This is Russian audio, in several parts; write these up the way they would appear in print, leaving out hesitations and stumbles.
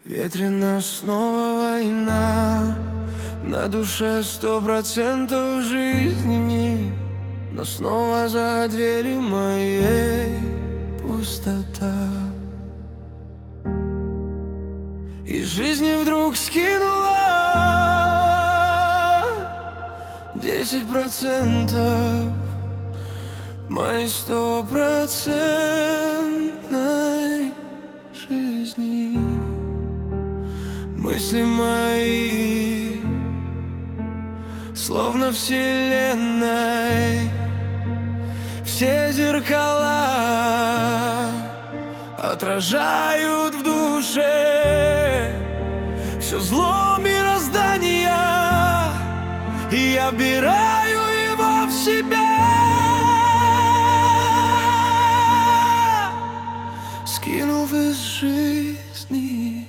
Ветрено, снова война, на душе 100% жизни, но снова за дверью моей пустота. И жизнь вдруг скинула 10% моей 100% жизни. Мысли мои, словно вселенной, все зеркала отражают в душе все зло мироздания, и я вбираю его в себя, скинув из жизни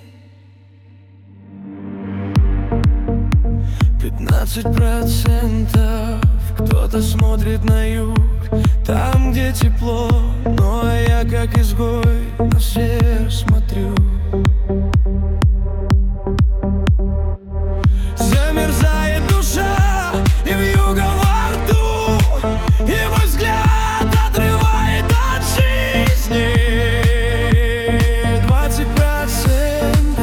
15%. Кто-то смотрит на юг, там, где тепло, но я как изгой на всех смотрю. Замерзает душа, и вьюга во рту, и мой взгляд отрывает от жизни 20%.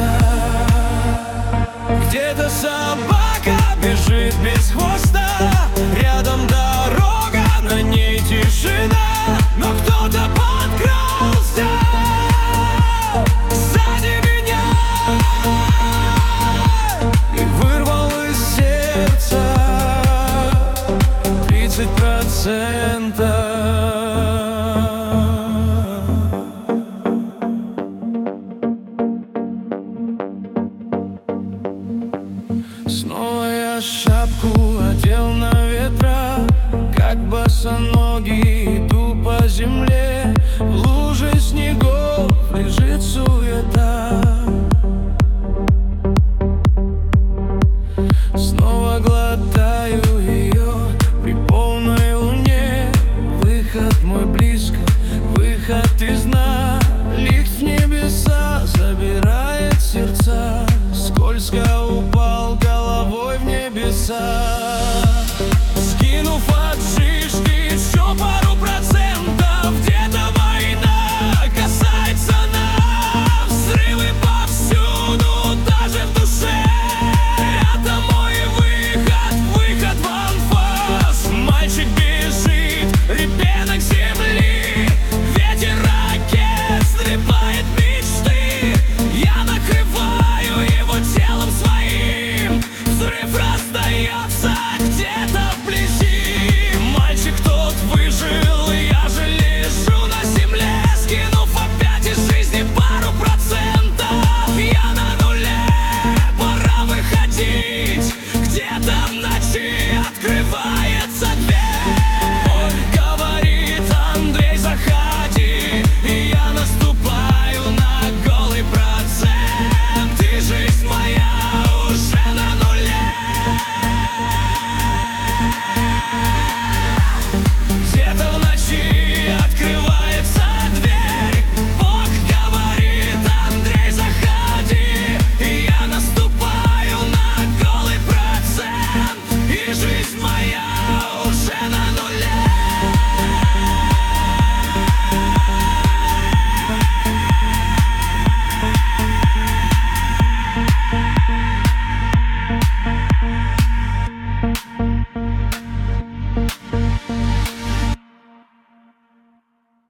Где-то собака бежит без хвоста, рядом дорога, на ней тишина, но кто-то подкрался сзади меня и вырвал из сердца 30%. Снова я шапку одел на ветра, как босоногий иду по земле. В луже снегов лежит суета. Снова глотаю ее при полной луне. Выход мой близко, выход из дна. Лифт в небеса забирает сердца. Скользко упал головой в небеса.